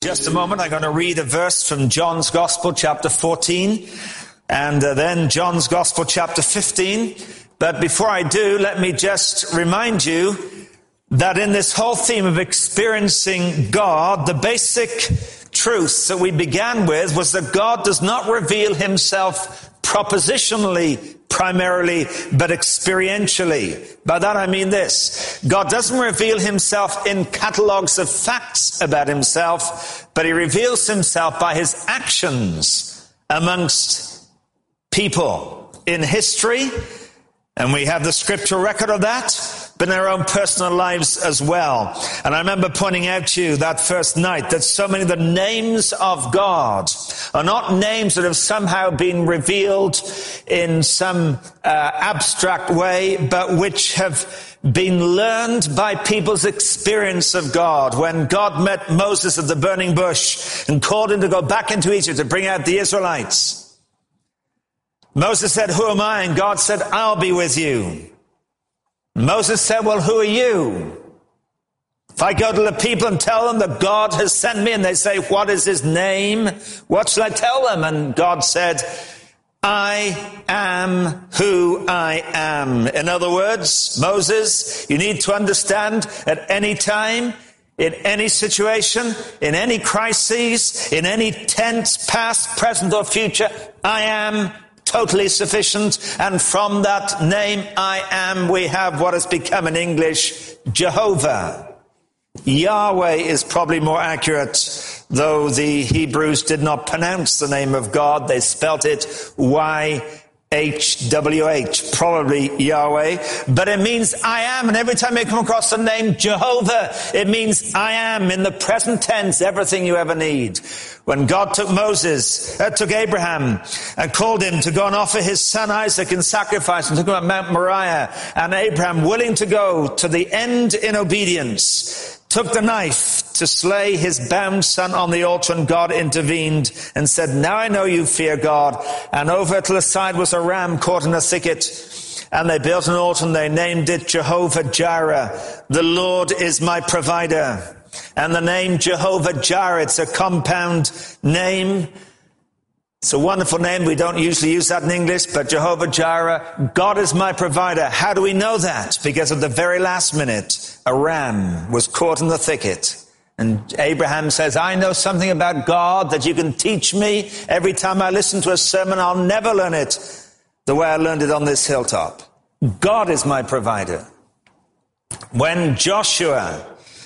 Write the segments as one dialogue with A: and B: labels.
A: Just a moment, I'm going to read a verse from John's Gospel, chapter 14, and then John's Gospel, chapter 15. But before I do, let me just remind you that in this whole theme of experiencing God, the basic truth that we began with was that God does not reveal himself propositionally, primarily, but experientially. By that I mean this: God doesn't reveal himself in catalogues of facts about himself, but he reveals himself by his actions amongst people in history, and we have the scriptural record of that, but in our own personal lives as well. And I remember pointing out to you that first night that so many of the names of God are not names that have somehow been revealed in some abstract way, but which have been learned by people's experience of God. When God met Moses at the burning bush and called him to go back into Egypt to bring out the Israelites, Moses said, "Who am I?" And God said, "I'll be with you." Moses said, "Well, who are you?" If I go to the people and tell them that God has sent me, and they say, "What is his name?" what shall I tell them? And God said, "I am who I am." In other words, Moses, you need to understand at any time, in any situation, in any crisis, in any tense, past, present, or future, I am totally sufficient. And from that name, I am, we have what has become in English Jehovah. Yahweh is probably more accurate, though the Hebrews did not pronounce the name of God. They spelt it YHWH, probably Yahweh. But it means I am. And every time you come across the name Jehovah, it means I am, in the present tense, everything you ever need. When God took Abraham and called him to go and offer his son Isaac in sacrifice, and took him at Mount Moriah, and Abraham, willing to go to the end in obedience, took the knife to slay his bound son on the altar, and God intervened and said, "Now I know you fear God." And over to the side was a ram caught in a thicket. And they built an altar and they named it Jehovah Jireh. The Lord is my provider. And the name Jehovah Jireh, it's a compound name. It's a wonderful name. We don't usually use that in English, but Jehovah Jireh, God is my provider. How do we know that? Because at the very last minute, a ram was caught in the thicket. And Abraham says, "I know something about God that you can teach me. Every time I listen to a sermon, I'll never learn it the way I learned it on this hilltop. God is my provider." When Joshua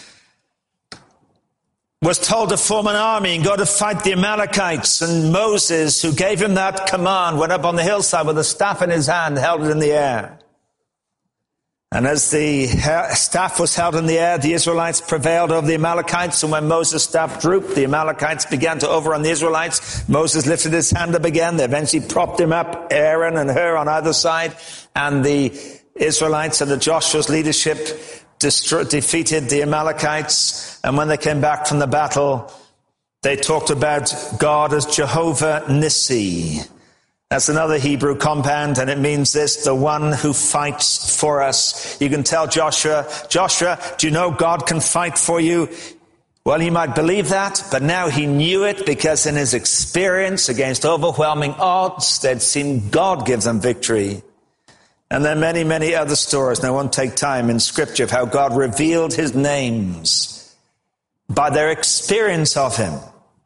A: was told to form an army and go to fight the Amalekites, and Moses, who gave him that command, went up on the hillside with a staff in his hand, held it in the air. And as the staff was held in the air, the Israelites prevailed over the Amalekites. And when Moses' staff drooped, the Amalekites began to overrun the Israelites. Moses lifted his hand up again. They eventually propped him up, Aaron and Hur on either side. And the Israelites, under Joshua's leadership, defeated the Amalekites. And when they came back from the battle, they talked about God as Jehovah Nissi. That's another Hebrew compound, and it means this: the one who fights for us. You can tell Joshua, do you know God can fight for you? Well, he might believe that, but now he knew it, because in his experience against overwhelming odds, they'd seen God give them victory. And there are many, many other stories, and I won't take time in Scripture, of how God revealed his names by their experience of him.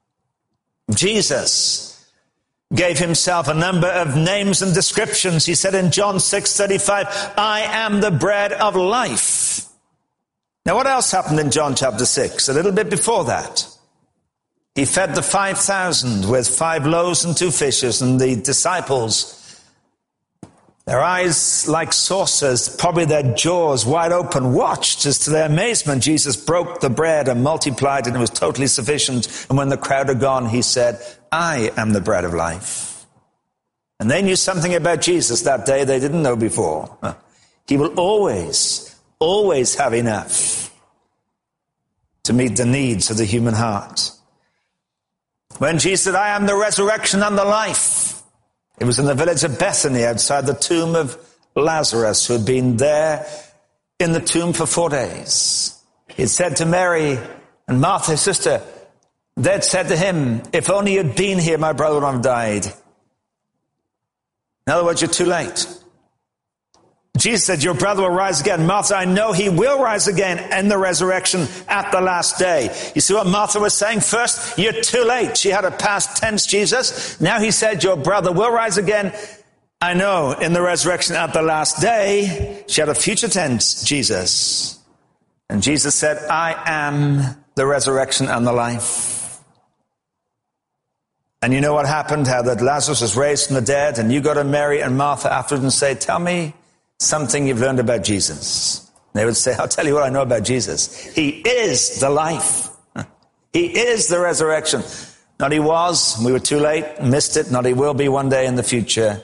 A: Jesus gave himself a number of names and descriptions. He said in John 6:35, "I am the bread of life." Now, what else happened in John chapter 6? A little bit before that, he fed the 5,000 with 5 loaves and 2 fishes, and the disciples, their eyes like saucers, probably their jaws wide open, watched as to their amazement Jesus broke the bread and multiplied it, and it was totally sufficient. And when the crowd had gone, he said, "I am the bread of life." And they knew something about Jesus that day they didn't know before. He will always have enough to meet the needs of the human heart. When Jesus said, "I am the resurrection and the life," it was in the village of Bethany, outside the tomb of Lazarus, who had been there in the tomb for 4 days. He had said to Mary and Martha, his sister, they'd said to him, if only you'd been here, my brother would have died. In other words, you're too late. Jesus said, your brother will rise again. Martha, I know he will rise again in the resurrection at the last day. You see what Martha was saying? First, you're too late. She had a past tense Jesus. Now he said, your brother will rise again. I know in the resurrection at the last day. She had a future tense Jesus. And Jesus said, I am the resurrection and the life. And you know what happened? How that Lazarus was raised from the dead, and you go to Mary and Martha afterwards and say, tell me something you've learned about Jesus. They would say, I'll tell you what I know about Jesus. He is the life. He is the resurrection. Not he was, we were too late, missed it. Not he will be one day in the future.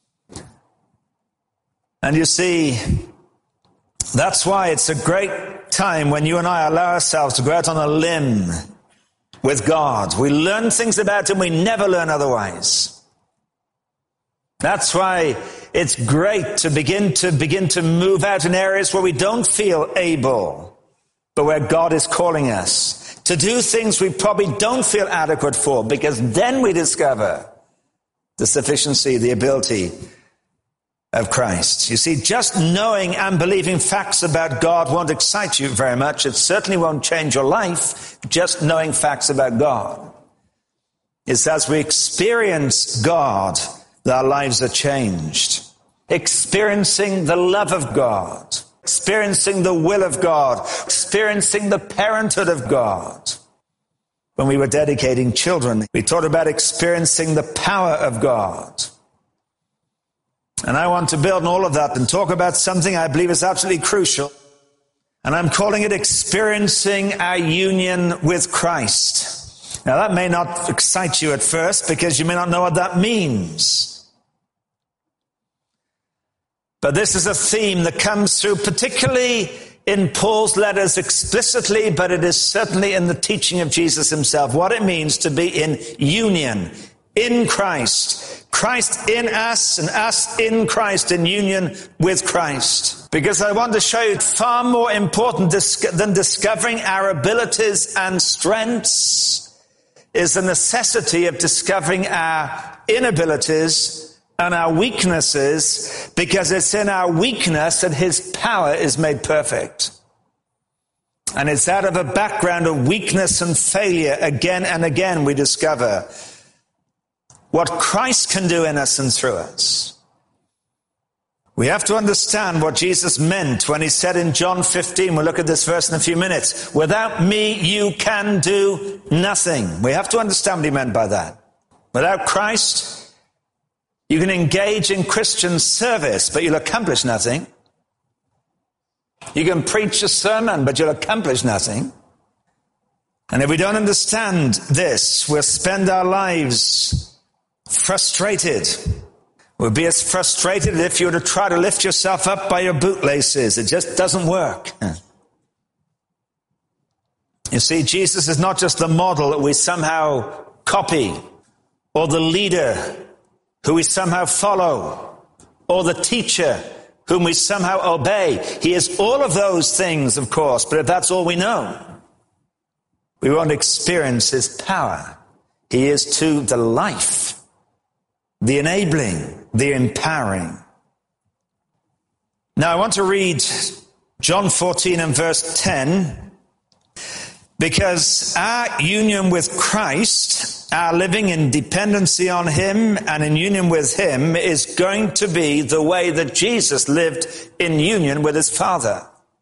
A: And you see, that's why it's a great time when you and I allow ourselves to go out on a limb with God. We learn things about him we never learn otherwise. That's why it's great to begin to move out in areas where we don't feel able, but where God is calling us to do things we probably don't feel adequate for, because then we discover the sufficiency, the ability of Christ. You see, just knowing and believing facts about God won't excite you very much. It certainly won't change your life, just knowing facts about God. It's as we experience God that our lives are changed. Experiencing the love of God, experiencing the will of God, experiencing the parenthood of God. When we were dedicating children, we talked about experiencing the power of God. And I want to build on all of that and talk about something I believe is absolutely crucial. And I'm calling it experiencing our union with Christ. Now that may not excite you at first because you may not know what that means. But this is a theme that comes through particularly in Paul's letters explicitly, but it is certainly in the teaching of Jesus himself, what it means to be in union, in Christ. Christ in us and us in Christ, in union with Christ. Because I want to show you far more important than discovering our abilities and strengths is the necessity of discovering our inabilities and our weaknesses, because it's in our weakness that his power is made perfect. And it's out of a background of weakness and failure again and again we discover what Christ can do in us and through us. We have to understand what Jesus meant when he said in John 15, we'll look at this verse in a few minutes, without me you can do nothing. We have to understand what he meant by that. Without Christ, you can engage in Christian service, but you'll accomplish nothing. You can preach a sermon, but you'll accomplish nothing. And if we don't understand this, we'll spend our lives frustrated. We'll be as frustrated as if you were to try to lift yourself up by your bootlaces. It just doesn't work. You see, Jesus is not just the model that we somehow copy, or the leader who we somehow follow, or the teacher whom we somehow obey. He is all of those things, of course, but if that's all we know, we won't experience his power. He is to the life, the enabling, the empowering. Now I want to read John 14 and verse 10, because our union with Christ, our living in dependency on him and in union with him, is going to be the way that Jesus lived in union with his Father.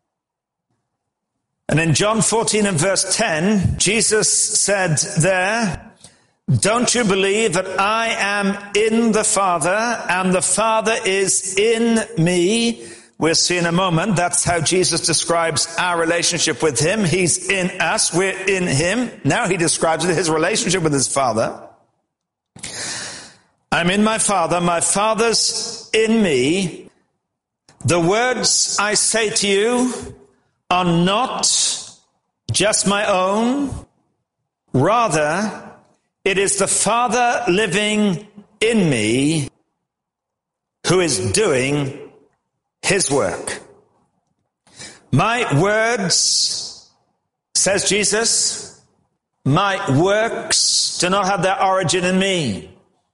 A: And in John 14 and verse 10, Jesus said there, don't you believe that I am in the Father and the Father is in me? We'll see in a moment. That's how Jesus describes our relationship with him. He's in us. We're in him. Now he describes his relationship with his Father. I'm in my Father. My Father's in me. The words I say to you are not just my own. Rather, it is the Father living in me who is doing his work. My words, says Jesus, My works do not have their origin in me.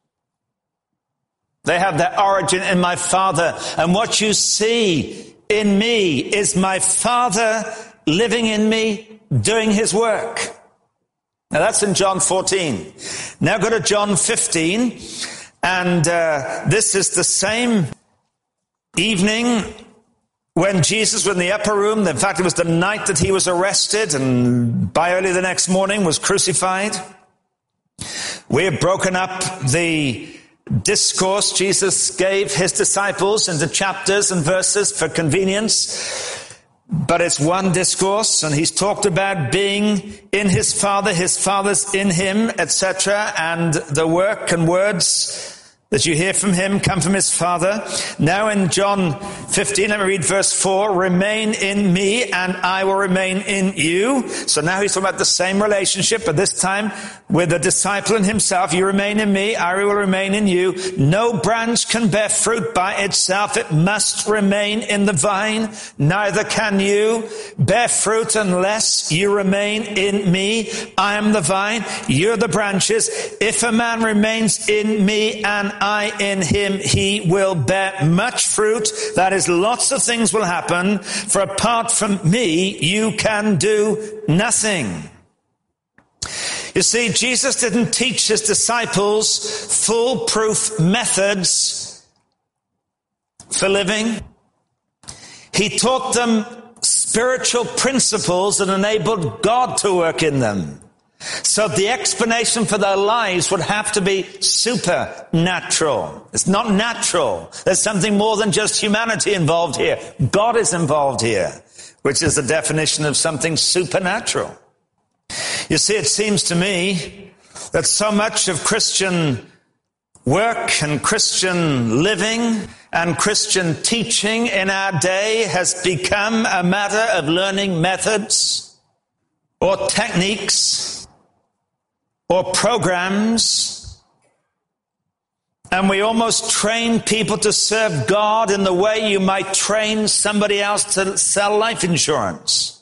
A: They have their origin in my Father. And what you see in me is my Father living in me, doing his work. Now that's in John 14. Now go to John 15. And this is the same evening when Jesus was in the upper room. In fact, it was the night that he was arrested, and by early the next morning was crucified. We have broken up the discourse Jesus gave his disciples into chapters and verses for convenience. But it's one discourse, and he's talked about being in his Father's in him, etc. And the work and words that you hear from him come from his Father. Now in John 15, let me read verse 4. Remain in me and I will remain in you. So now he's talking about the same relationship, but this time with the disciple and himself. You remain in me, I will remain in you. No branch can bear fruit by itself. It must remain in the vine. Neither can you bear fruit unless you remain in me. I am the vine, you're the branches. If a man remains in me and I in him, he will bear much fruit. That is, lots of things will happen. For apart from me, you can do nothing. You see, Jesus didn't teach his disciples foolproof methods for living. He taught them spiritual principles that enabled God to work in them. So the explanation for their lives would have to be supernatural. It's not natural. There's something more than just humanity involved here. God is involved here, which is the definition of something supernatural. You see, it seems to me that so much of Christian work and Christian living and Christian teaching in our day has become a matter of learning methods or techniques or programs, and we almost train people to serve God in the way you might train somebody else to sell life insurance.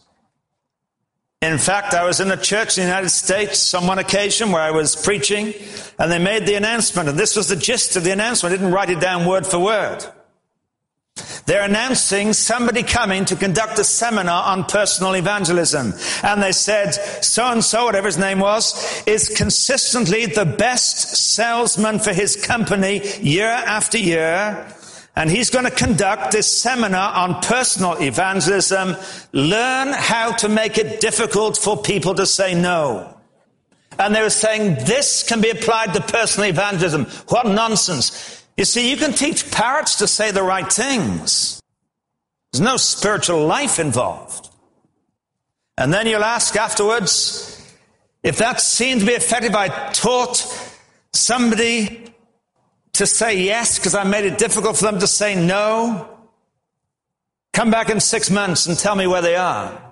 A: In fact, I was in a church in the United States on one occasion where I was preaching, and they made the announcement, and this was the gist of the announcement. I didn't write it down word for word. They're announcing somebody coming to conduct a seminar on personal evangelism. And they said, so-and-so, whatever his name was, is consistently the best salesman for his company year after year. And he's going to conduct this seminar on personal evangelism. Learn how to make it difficult for people to say no. And they were saying this can be applied to personal evangelism. What nonsense. You see, you can teach parrots to say the right things. There's no spiritual life involved. And then you'll ask afterwards, if that seemed to be effective, I taught somebody to say yes because I made it difficult for them to say no. Come back in 6 months and tell me where they are.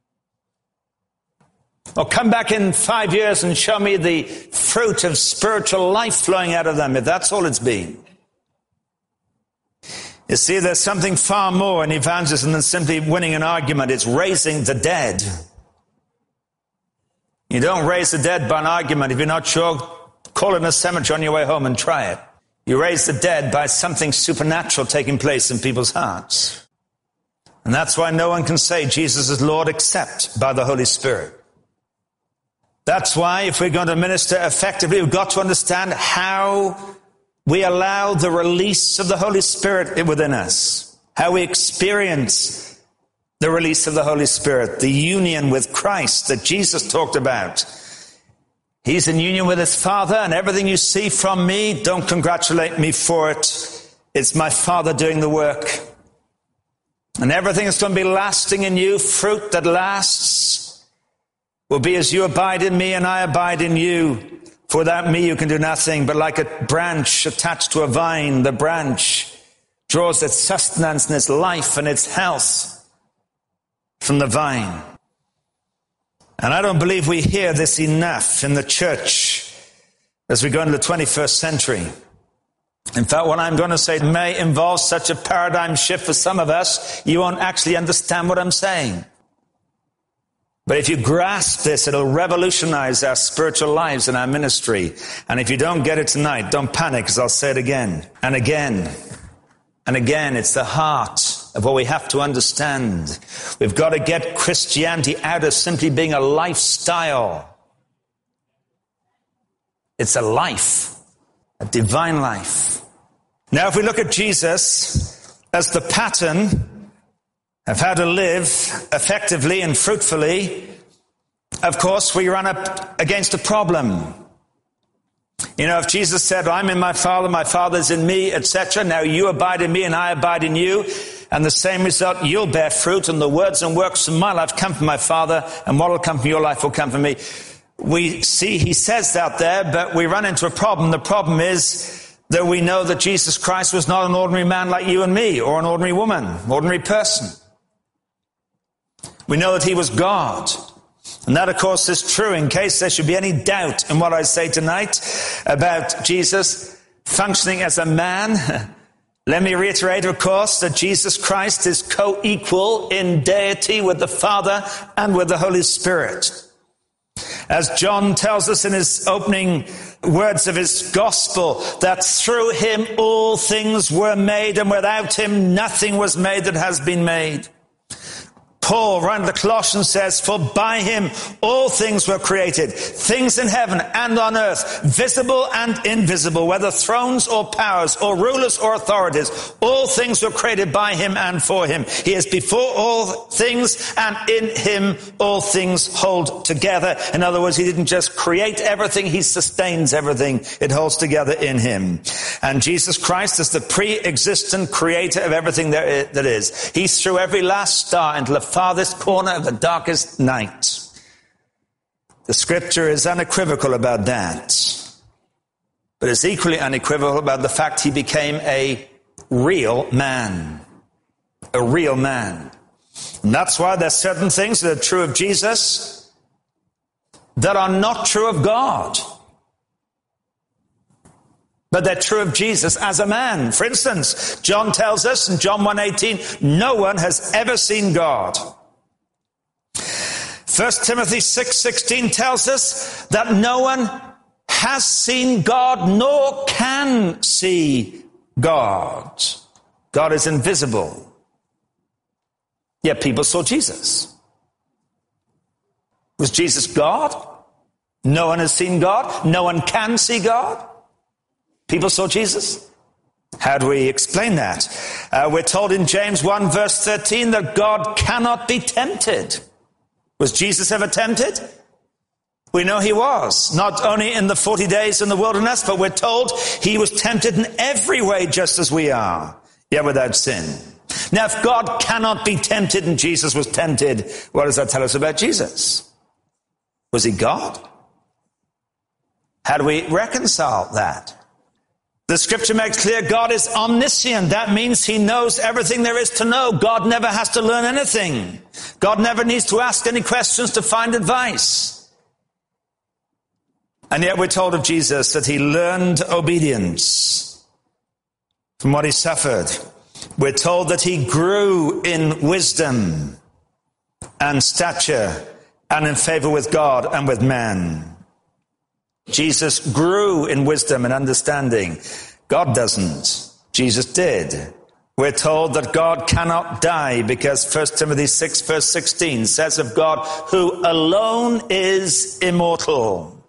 A: Or come back in 5 years and show me the fruit of spiritual life flowing out of them, if that's all it's been. You see, there's something far more in evangelism than simply winning an argument. It's raising the dead. You don't raise the dead by an argument. If you're not sure, call in a cemetery on your way home and try it. You raise the dead by something supernatural taking place in people's hearts. And that's why no one can say Jesus is Lord except by the Holy Spirit. That's why if we're going to minister effectively, we've got to understand how we allow the release of the Holy Spirit within us. How we experience the release of the Holy Spirit, the union with Christ that Jesus talked about. He's in union with his Father, and everything you see from me, don't congratulate me for it. It's my Father doing the work. And everything that's going to be lasting in you, fruit that lasts, will be as you abide in me and I abide in you. For without me you can do nothing, but like a branch attached to a vine, the branch draws its sustenance and its life and its health from the vine. And I don't believe we hear this enough in the church as we go into the 21st century. In fact, what I'm going to say may involve such a paradigm shift for some of us, you won't actually understand what I'm saying. But if you grasp this, it'll revolutionize our spiritual lives and our ministry. And if you don't get it tonight, don't panic, because I'll say it again and again and again. It's the heart of what we have to understand. We've got to get Christianity out of simply being a lifestyle. It's a life, a divine life. Now, if we look at Jesus as the pattern of how to live effectively and fruitfully, of course, we run up against a problem. You know, if Jesus said, I'm in my Father's in me, etc., now you abide in me and I abide in you, and the same result, you'll bear fruit, and the words and works of my life come from my Father, and what will come from your life will come from me. We see he says that there, but we run into a problem. The problem is that we know that Jesus Christ was not an ordinary man like you and me, or an ordinary woman, ordinary person. We know that he was God. And that, of course, is true. In case there should be any doubt in what I say tonight about Jesus functioning as a man, let me reiterate, of course, that Jesus Christ is co-equal in deity with the Father and with the Holy Spirit. As John tells us in his opening words of his gospel, that through him all things were made, and without him nothing was made that has been made. Paul, writing to the Colossians, says, for by him all things were created, things in heaven and on earth, visible and invisible, whether thrones or powers or rulers or authorities, all things were created by him and for him. He is before all things, and in him all things hold together. In other words, he didn't just create everything, he sustains everything. It holds together in him. And Jesus Christ is the pre-existent creator of everything that is. He threw every last star into the farthest corner of the darkest night. The scripture is unequivocal about that. But it's equally unequivocal about the fact he became a real man. A real man. And that's why there's certain things that are true of Jesus that are not true of God. But they're true of Jesus as a man. For instance, John tells us in John 1:18, no one has ever seen God. 1 Timothy 6:16 tells us that no one has seen God nor can see God. God is invisible. Yet people saw Jesus. Was Jesus God? No one has seen God. No one can see God. People saw Jesus. How do we explain that? We're told in James 1 verse 13 that God cannot be tempted. Was Jesus ever tempted? We know he was. Not only in the 40 days in the wilderness, but we're told he was tempted in every way just as we are, yet without sin. Now, if God cannot be tempted and Jesus was tempted, what does that tell us about Jesus? Was he God? How do we reconcile that? The scripture makes clear God is omniscient. That means he knows everything there is to know. God never has to learn anything. God never needs to ask any questions to find advice. And yet we're told of Jesus that he learned obedience from what he suffered. We're told that he grew in wisdom and stature and in favor with God and with man. Jesus grew in wisdom and understanding. God doesn't. Jesus did. We're told that God cannot die because 1 Timothy 6 verse 16 says of God, who alone is immortal.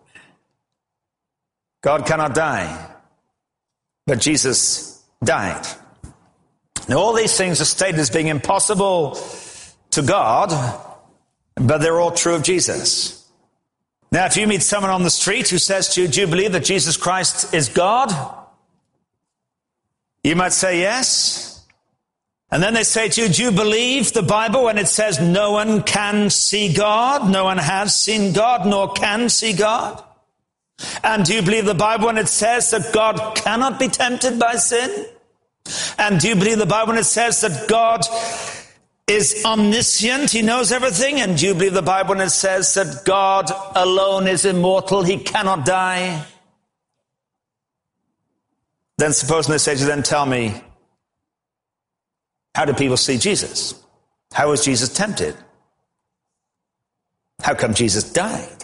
A: God cannot die. But Jesus died. Now all these things are stated as being impossible to God, but they're all true of Jesus. Now, if you meet someone on the street who says to you, do you believe that Jesus Christ is God? You might say yes. And then they say to you, do you believe the Bible when it says no one can see God, no one has seen God, nor can see God? And do you believe the Bible when it says that God cannot be tempted by sin? And do you believe the Bible when it says that God is omniscient, he knows everything? And do you believe the Bible when it says that God alone is immortal, he cannot die? Then suppose they say to you, then tell me, how do people see Jesus? How was Jesus tempted? How come Jesus died?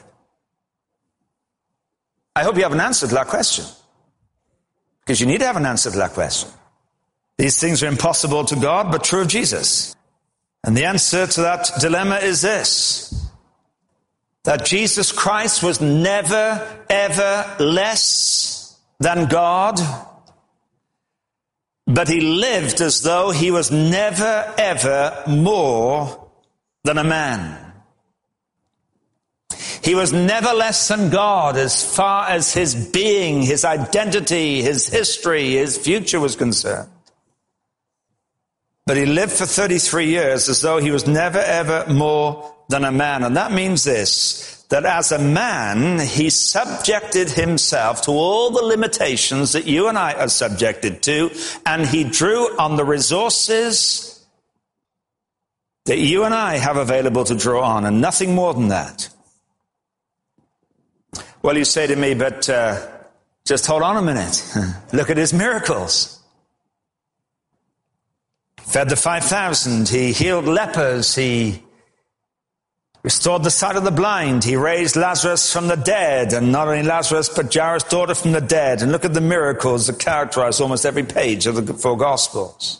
A: I hope you have an answer to that question. Because you need to have an answer to that question. These things are impossible to God, but true of Jesus. And the answer to that dilemma is this: that Jesus Christ was never, ever less than God, but he lived as though he was never, ever more than a man. He was never less than God as far as his being, his identity, his history, his future was concerned. But he lived for 33 years as though he was never, ever more than a man. And that means this, that as a man, he subjected himself to all the limitations that you and I are subjected to, and he drew on the resources that you and I have available to draw on, and nothing more than that. Well, you say to me, but just hold on a minute. Look at his miracles. Fed the 5,000, he healed lepers, he restored the sight of the blind, he raised Lazarus from the dead, and not only Lazarus, but Jairus' daughter from the dead. And look at the miracles that characterize almost every page of the four Gospels.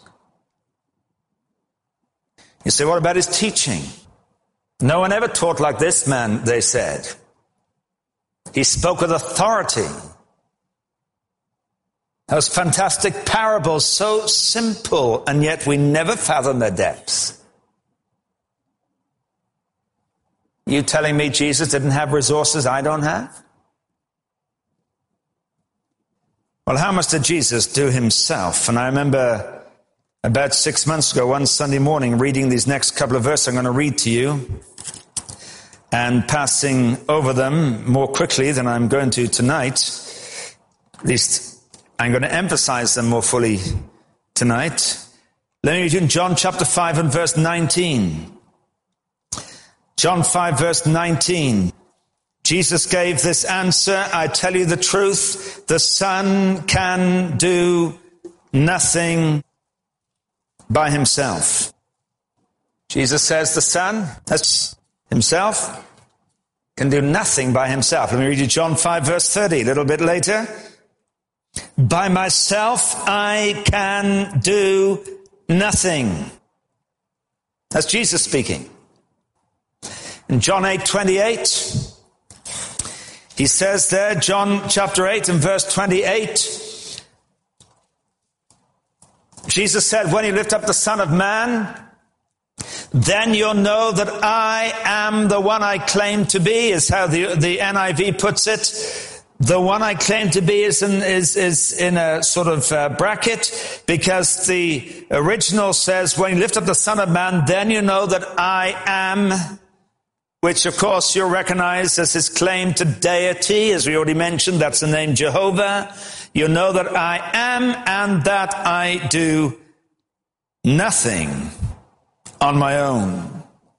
A: You say, what about his teaching? No one ever taught like this man, they said. He spoke with authority. Those fantastic parables, so simple, and yet we never fathom their depths. You telling me Jesus didn't have resources I don't have? Well, how much did Jesus do himself? And I remember about 6 months ago, one Sunday morning, reading these next couple of verses I'm going to read to you, and passing over them more quickly than I'm going to tonight. At least I'm going to emphasize them more fully tonight. Let me read you in John chapter 5 and verse 19. John 5 verse 19. Jesus gave this answer: I tell you the truth, the Son can do nothing by himself. Jesus says the Son, that's himself, can do nothing by himself. Let me read you John 5 verse 30, a little bit later. By myself I can do nothing. That's Jesus speaking. In John 8:28, he says there, John chapter 8 and verse 28, Jesus said, when you lift up the Son of Man, then you'll know that I am the one I claim to be, is how the NIV puts it. The one I claim to be is in a sort of bracket, because the original says, when you lift up the Son of Man, then you know that I am, which of course you'll recognize as his claim to deity. As we already mentioned, that's the name Jehovah. You know that I am and that I do nothing on my own.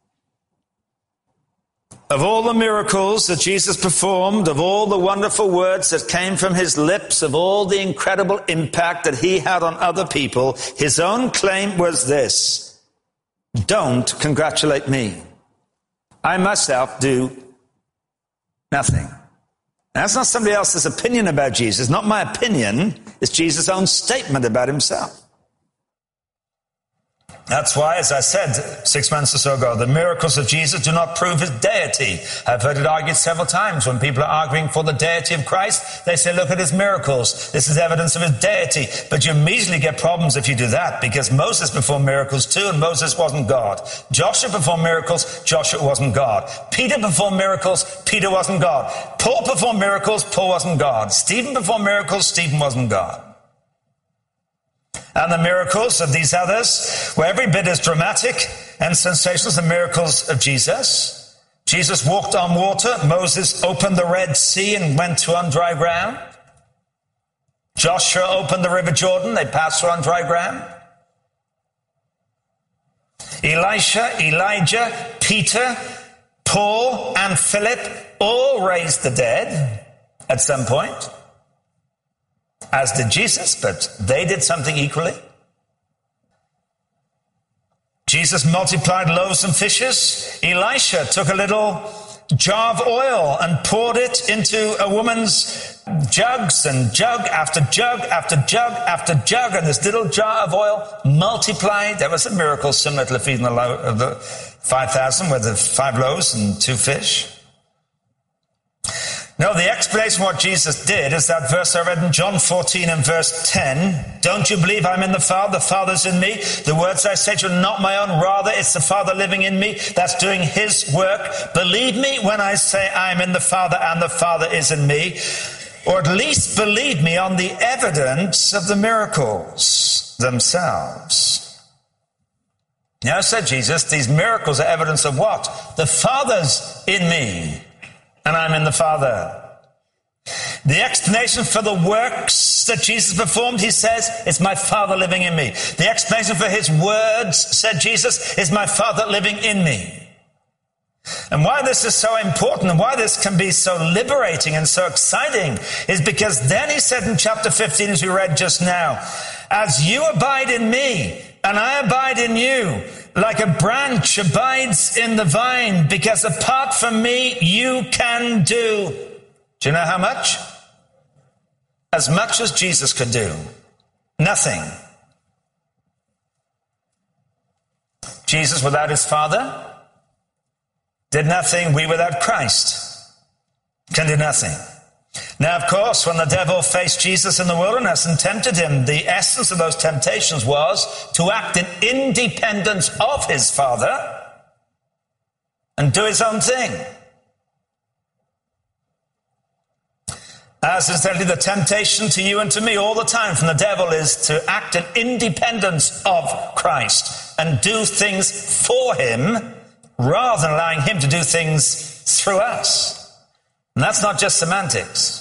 A: Of all the miracles that Jesus performed, of all the wonderful words that came from his lips, of all the incredible impact that he had on other people, his own claim was this: don't congratulate me. I myself do nothing. Now, that's not somebody else's opinion about Jesus. Not my opinion. It's Jesus' own statement about himself. That's why, as I said 6 months or so ago, the miracles of Jesus do not prove his deity. I've heard it argued several times. When people are arguing for the deity of Christ, they say, look at his miracles. This is evidence of his deity. But you immediately get problems if you do that, because Moses performed miracles too, and Moses wasn't God. Joshua performed miracles, Joshua wasn't God. Peter performed miracles, Peter wasn't God. Paul performed miracles, Paul wasn't God. Stephen performed miracles, Stephen wasn't God. And the miracles of these others were every bit as dramatic and sensational as the miracles of Jesus. Jesus walked on water. Moses opened the Red Sea and went to on dry ground. Joshua opened the River Jordan. They passed through on dry ground. Elisha, Elijah, Peter, Paul, and Philip all raised the dead at some point, as did Jesus, but they did something equally. Jesus multiplied loaves and fishes. Elisha took a little jar of oil and poured it into a woman's jugs, and jug after jug after jug after jug, and this little jar of oil multiplied. That was a miracle similar to the feeding of the 5,000 with the 5 loaves and 2 fish. No, the explanation of what Jesus did is that verse I read in John 14 and verse 10. Don't you believe I'm in the Father? The Father's in me. The words I say to you are not my own. Rather, it's the Father living in me that's doing his work. Believe me when I say I'm in the Father and the Father is in me. Or at least believe me on the evidence of the miracles themselves. Now, said Jesus, these miracles are evidence of what? The Father's in me. And I'm in the Father. The explanation for the works that Jesus performed, he says, it's my Father living in me. The explanation for his words, said Jesus, is my Father living in me. And why this is so important and why this can be so liberating and so exciting is because then he said in chapter 15, as we read just now, as you abide in me and I abide in you, like a branch abides in the vine, because apart from me, you can do. Do you know how much? As much as Jesus could do. Nothing. Jesus without his Father did nothing. We without Christ can do nothing. Now, of course, when the devil faced Jesus in the wilderness and tempted him, the essence of those temptations was to act in independence of his Father and do his own thing. As incidentally, the temptation to you and to me all the time from the devil is to act in independence of Christ and do things for him rather than allowing him to do things through us. And that's not just semantics.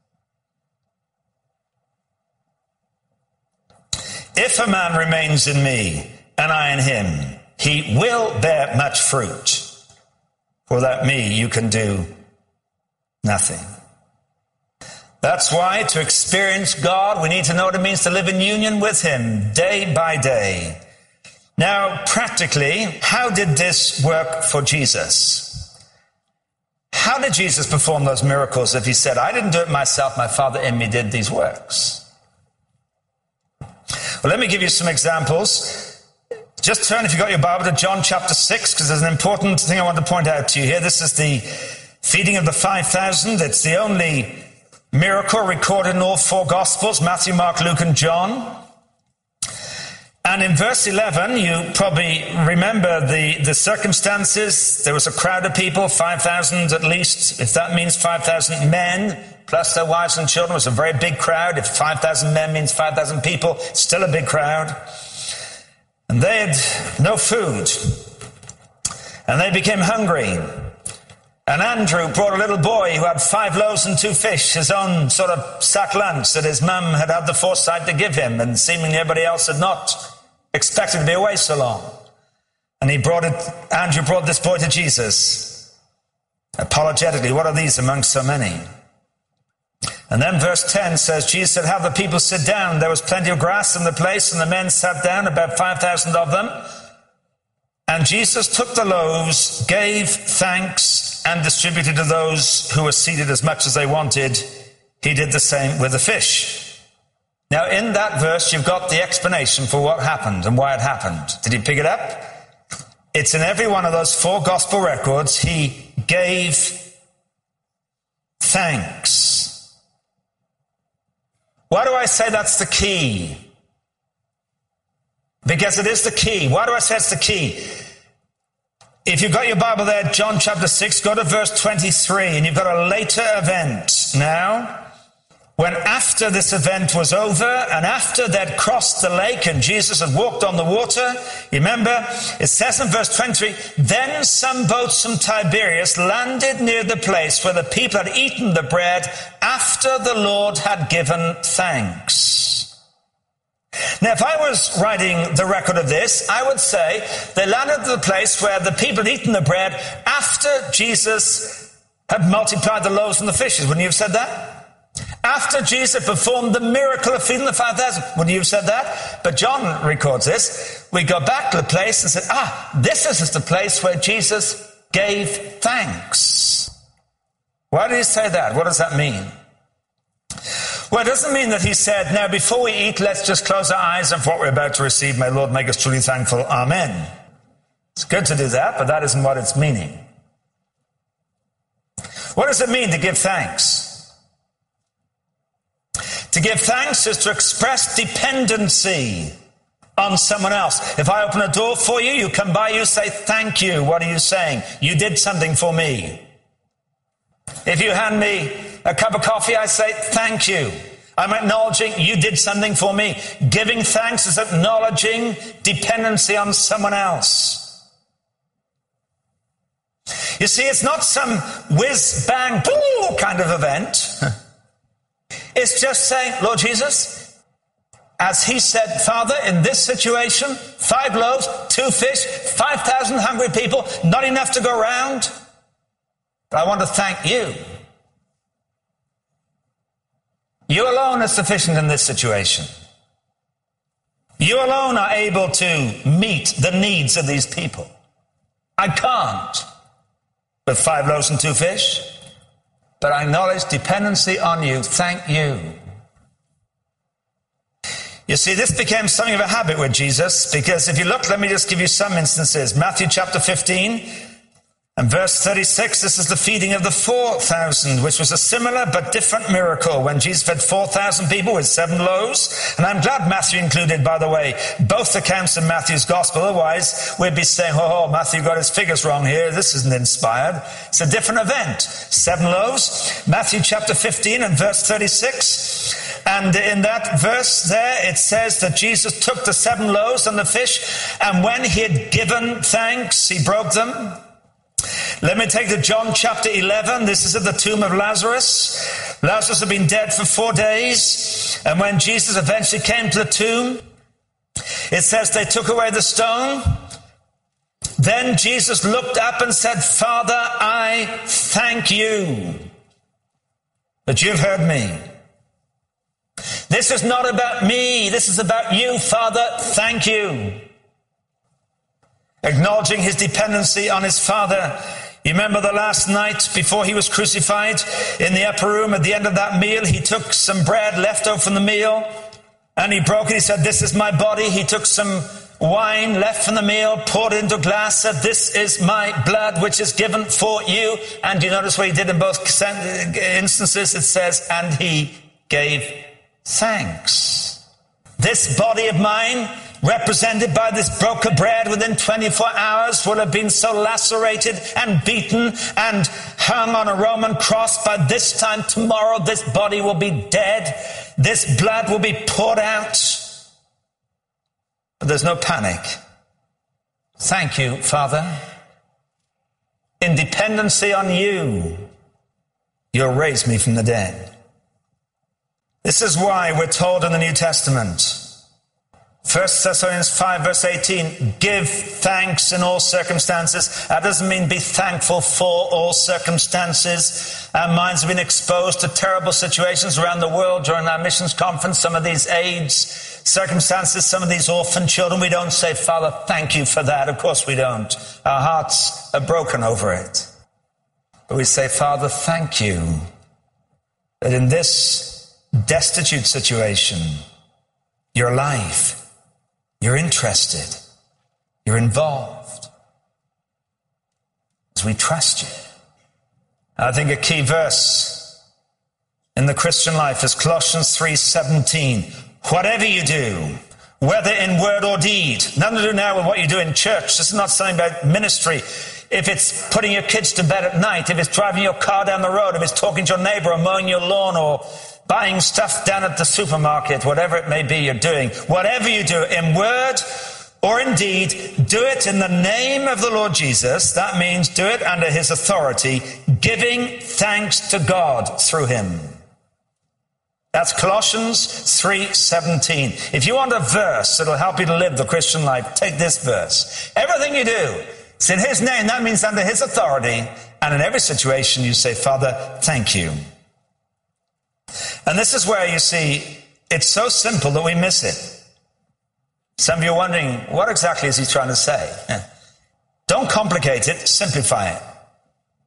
A: If a man remains in me and I in him, he will bear much fruit. For without me, you can do nothing. That's why to experience God, we need to know what it means to live in union with him day by day. Now, practically, how did this work for Jesus? How did Jesus perform those miracles if he said, I didn't do it myself, my Father in me did these works? Well, let me give you some examples. Just turn, if you've got your Bible, to John chapter 6, because there's an important thing I want to point out to you here. This is the feeding of the 5,000. It's the only miracle recorded in all 4 Gospels, Matthew, Mark, Luke, and John. And in verse 11, you probably remember the circumstances. There was a crowd of people, 5,000 at least, if that means 5,000 men, plus their wives and children. It was a very big crowd. If 5,000 men means 5,000 people, still a big crowd. And they had no food. And they became hungry. And Andrew brought a little boy who had 5 loaves and 2 fish, his own sort of sack lunch that his mum had had the foresight to give him, and seemingly everybody else had not expected to be away so long. And Andrew brought this boy to Jesus. Apologetically, what are these amongst so many? And then verse 10 says, Jesus said, have the people sit down. There was plenty of grass in the place, and the men sat down, about 5,000 of them. And Jesus took the loaves, gave thanks, and distributed to those who were seated as much as they wanted. He did the same with the fish. Now, in that verse, you've got the explanation for what happened and why it happened. Did you pick it up? It's in every one of those 4 gospel records. He gave thanks. Why do I say that's the key? Because it is the key. Why do I say it's the key? If you've got your Bible there, John chapter 6, go to verse 23, and you've got a later event now. When after this event was over, and after they'd crossed the lake and Jesus had walked on the water, you remember, it says in verse 23, then some boats from Tiberias landed near the place where the people had eaten the bread after the Lord had given thanks. Now, if I was writing the record of this, I would say they landed at the place where the people had eaten the bread after Jesus had multiplied the loaves and the fishes. Wouldn't you have said that? After Jesus performed the miracle of feeding the 5,000. Wouldn't you have said that? But John records this. We go back to the place and said, this is the place where Jesus gave thanks. Why did he say that? What does that mean? Well, it doesn't mean that he said, now before we eat, let's just close our eyes and for what we're about to receive, may Lord make us truly thankful. Amen. It's good to do that, but that isn't what it's meaning. What does it mean to give thanks? To give thanks is to express dependency on someone else. If I open a door for you, you come by, you say thank you. What are you saying? You did something for me. If you hand me a cup of coffee, I say thank you. I'm acknowledging you did something for me. Giving thanks is acknowledging dependency on someone else. You see, it's not some whiz-bang kind of event. It's just saying, Lord Jesus, as he said, Father, in this situation, 5 loaves, 2 fish, 5,000 hungry people, not enough to go around. But I want to thank you. You alone are sufficient in this situation. You alone are able to meet the needs of these people. I can't with 5 loaves and 2 fish, but I acknowledge dependency on you. Thank you. You see, this became something of a habit with Jesus, because if you look, let me just give you some instances. Matthew chapter 15 and verse 36, this is the feeding of the 4,000, which was a similar but different miracle when Jesus fed 4,000 people with 7 loaves. And I'm glad Matthew included, by the way, both accounts in Matthew's gospel. Otherwise, we'd be saying, oh, Matthew got his figures wrong here. This isn't inspired. It's a different event. 7 loaves. Matthew chapter 15 and verse 36. And in that verse there, it says that Jesus took the 7 loaves and the fish, and when he had given thanks, he broke them. Let me take to John chapter 11. This is at the tomb of Lazarus. Lazarus had been dead for 4 days. And when Jesus eventually came to the tomb, it says they took away the stone. Then Jesus looked up and said, Father, I thank you that you've heard me. This is not about me. This is about you, Father. Thank you. Acknowledging his dependency on his Father. You remember the last night before he was crucified, in the upper room at the end of that meal, he took some bread left over from the meal and he broke it. He said, this is my body. He took some wine left from the meal, poured it into a glass, said, this is my blood which is given for you. And you notice what he did in both instances? It says, and he gave thanks. This body of mine, represented by this broken bread, within 24 hours will have been so lacerated and beaten and hung on a Roman cross. By this time tomorrow, this body will be dead. This blood will be poured out. But there's no panic. Thank you, Father. In dependency on you, you'll raise me from the dead. This is why we're told in the New Testament, 1 Thessalonians 5 verse 18, give thanks in all circumstances. That doesn't mean be thankful for all circumstances. Our minds have been exposed to terrible situations around the world during our missions conference. Some of these AIDS circumstances, some of these orphan children. We don't say, Father, thank you for that. Of course we don't. Our hearts are broken over it. But we say, Father, thank you that in this destitute situation, you're alive. You're interested. You're involved. As we trust you. I think a key verse in the Christian life is Colossians 3:17. Whatever you do, whether in word or deed, nothing to do now with what you do in church. This is not something about ministry. If it's putting your kids to bed at night, if it's driving your car down the road, if it's talking to your neighbor or mowing your lawn or buying stuff down at the supermarket, whatever it may be you're doing, whatever you do, in word or in deed, do it in the name of the Lord Jesus. That means do it under his authority, giving thanks to God through him. That's Colossians 3:17. If you want a verse that'll help you to live the Christian life, take this verse. Everything you do, it's in his name. That means under his authority. And in every situation you say, Father, thank you. And this is where you see, it's so simple that we miss it. Some of you are wondering, what exactly is he trying to say? Don't complicate it, simplify it.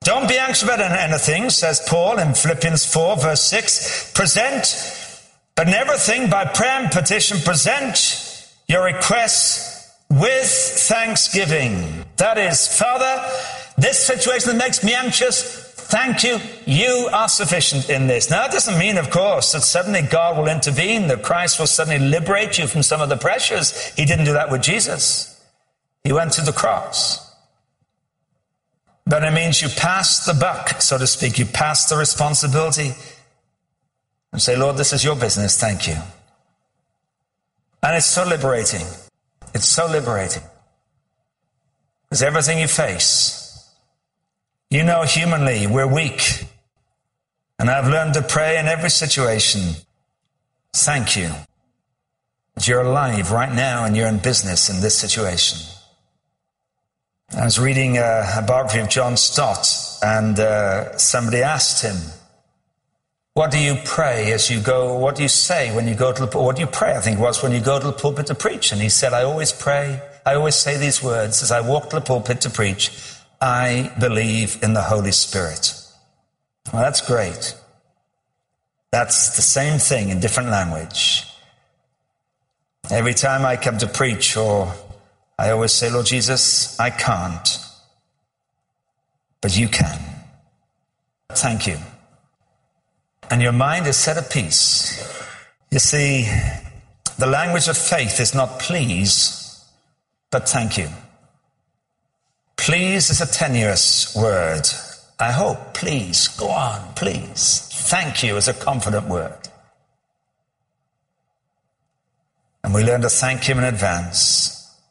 A: Don't be anxious about anything, says Paul in Philippians 4, verse 6. But in everything, by prayer and petition, present your requests with thanksgiving. That is, Father, this situation that makes me anxious, thank you, you are sufficient in this. Now, that doesn't mean, of course, that suddenly God will intervene, that Christ will suddenly liberate you from some of the pressures. He didn't do that with Jesus. He went to the cross. But it means you pass the buck, so to speak. You pass the responsibility and say, Lord, this is your business, thank you. And it's so liberating. It's so liberating. Because everything you face, you know humanly we're weak. And I've learned to pray in every situation. Thank you that you're alive right now and you're in business in this situation. I was reading a biography of John Stott, and somebody asked him, what do you pray as you go, what do you say when you go to the pulpit? What do you pray, I think it was, when you go to the pulpit to preach? And he said, I always say these words as I walk to the pulpit to preach, I believe in the Holy Spirit. Well, that's great. That's the same thing in different language. Every time I come to preach, or I always say, Lord Jesus, I can't, but you can. Thank you. And your mind is set at peace. You see, the language of faith is not please, but thank you. Please is a tenuous word. I hope, please, go on, please. Thank you is a confident word. And we learn to thank him in advance.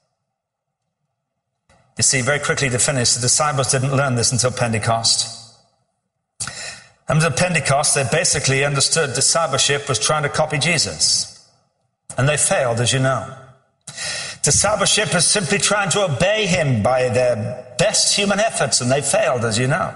A: You see, very quickly to finish, the disciples didn't learn this until Pentecost. Until Pentecost, they basically understood discipleship was trying to copy Jesus. And they failed, as you know. Discipleship is simply trying to obey him by their best human efforts, and they failed, as you know.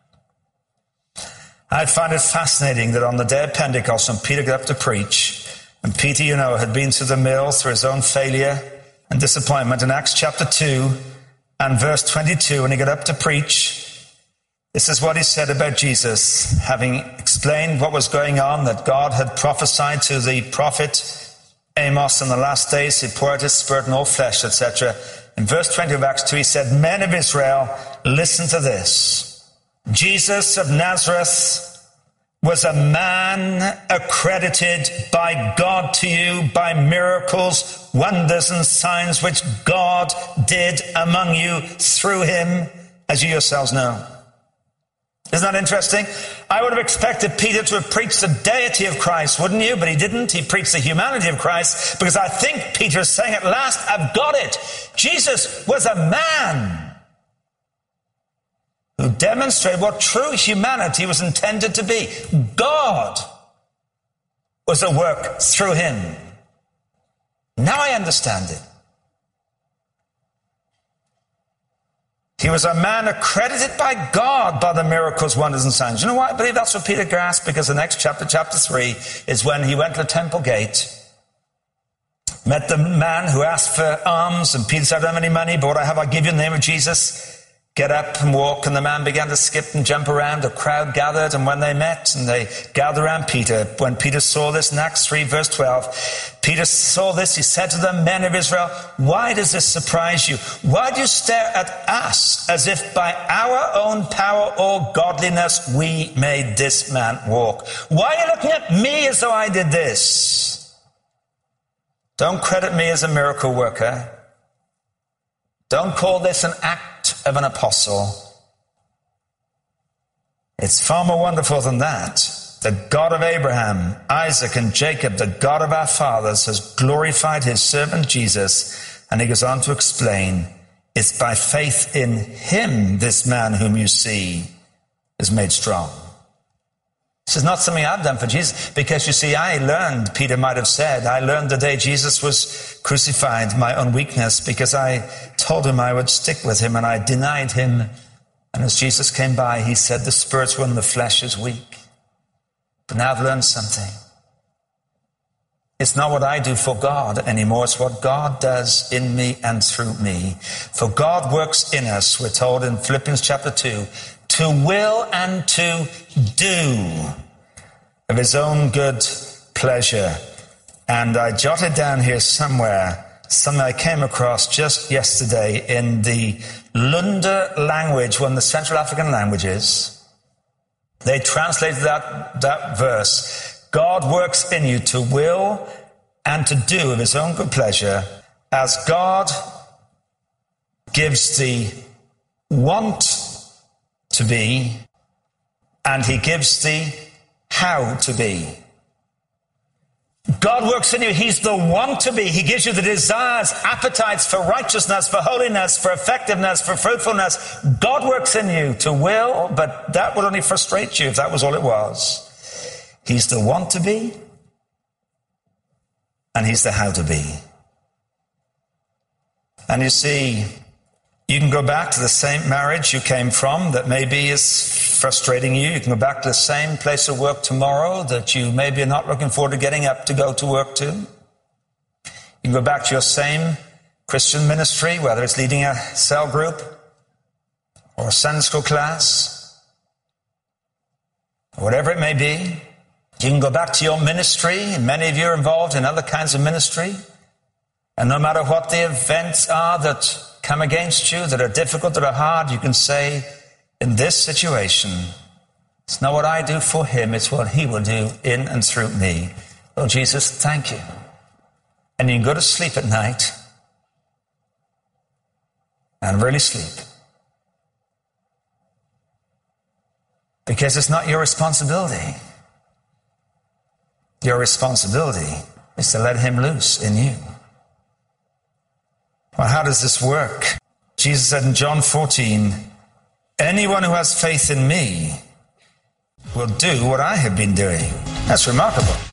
A: I find it fascinating that on the day of Pentecost, when Peter got up to preach, and Peter, you know, had been through the mill through his own failure and disappointment, in Acts chapter 2 and verse 22, when he got up to preach, this is what he said about Jesus, having explained what was going on, that God had prophesied to the prophet Amos in the last days, he poured his spirit on all flesh, etc. In verse 20 of Acts 2, he said, Men of Israel, listen to this. Jesus of Nazareth was a man accredited by God to you by miracles, wonders, and signs which God did among you through him, as you yourselves know. Isn't that interesting? I would have expected Peter to have preached the deity of Christ, wouldn't you? But he didn't. He preached the humanity of Christ, because I think Peter is saying, at last, I've got it. Jesus was a man who demonstrated what true humanity was intended to be. God was at work through him. Now I understand it. He was a man accredited by God by the miracles, wonders, and signs. You know why? I believe that's what Peter grasped, because the next chapter, chapter 3, is when he went to the temple gate, met the man who asked for alms, and Peter said, I don't have any money, but what I have, I give you in the name of Jesus. Get up and walk. And the man began to skip and jump around. A crowd gathered, and when they met, and they gathered around Peter, when Peter saw this in Acts 3, verse 12, Peter saw this, he said to them, Men of Israel, why does this surprise you? Why do you stare at us as if by our own power or godliness we made this man walk? Why are you looking at me as though I did this? Don't credit me as a miracle worker. Don't call this an act of an apostle. It's far more wonderful than that. The God of Abraham, Isaac, and Jacob, the God of our fathers, has glorified his servant Jesus. And he goes on to explain, it's by faith in him this man whom you see is made strong. This is not something I've done for Jesus, because you see, I learned, Peter might have said, I learned the day Jesus was crucified my own weakness, because I told him I would stick with him, and I denied him. And as Jesus came by, he said, the spirit's willing, the flesh is weak. But now I've learned something. It's not what I do for God anymore. It's what God does in me and through me. For God works in us, we're told in Philippians chapter 2, to will and to do of his own good pleasure. And I jotted down here somewhere something I came across just yesterday in the Lunda language, one of the Central African languages. They translated that verse. God works in you to will and to do of his own good pleasure, as God gives the want to be, and he gives the how to be. God works in you. He's the want to be. He gives you the desires, appetites for righteousness, for holiness, for effectiveness, for fruitfulness. God works in you to will, but that would only frustrate you if that was all it was. He's the want to be, and he's the how to be. And you see, you can go back to the same marriage you came from that maybe is frustrating you. You can go back to the same place of work tomorrow that you maybe are not looking forward to getting up to go to work to. You can go back to your same Christian ministry, whether it's leading a cell group or a Sunday school class, or whatever it may be. You can go back to your ministry, and many of you are involved in other kinds of ministry. And no matter what the events are that come against you, that are difficult, that are hard, you can say, in this situation, it's not what I do for him, it's what he will do in and through me. Oh, Jesus, thank you. And you can go to sleep at night and really sleep. Because it's not your responsibility. Your responsibility is to let him loose in you. Well, how does this work? Jesus said in John 14, anyone who has faith in me will do what I have been doing. That's remarkable.